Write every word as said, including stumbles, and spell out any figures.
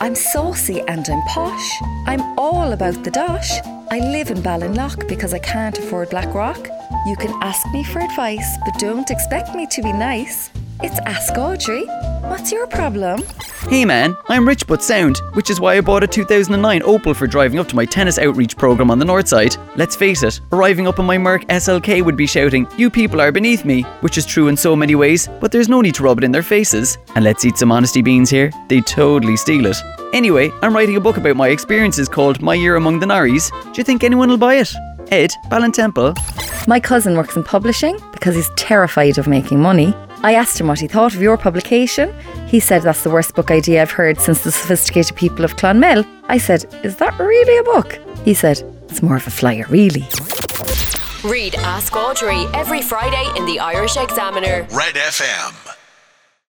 I'm saucy and I'm posh. I'm all about the dosh. I live in Ballinlough because I can't afford Blackrock. You can ask me for advice, but don't expect me to be nice. It's Ask Audrey. What's your problem? Hey man, I'm rich but sound, which is why I bought a two thousand nine Opel for driving up to my tennis outreach programme on the north side. Let's face it, arriving up in my Merc S L K would be shouting, "You people are beneath me," which is true in so many ways, but there's no need to rub it in their faces. And let's eat some honesty beans here, they totally steal it. Anyway, I'm writing a book about my experiences called My Year Among the Norries. Do you think anyone will buy it? Ed, Ballintemple. My cousin works in publishing because he's terrified of making money. I asked him what he thought of your publication. He said that's the worst book idea I've heard since The Sophisticated People of Clonmel. I said, is that really a book? He said, it's more of a flyer, really. Read Ask Audrey every Friday in the Irish Examiner. Red F M.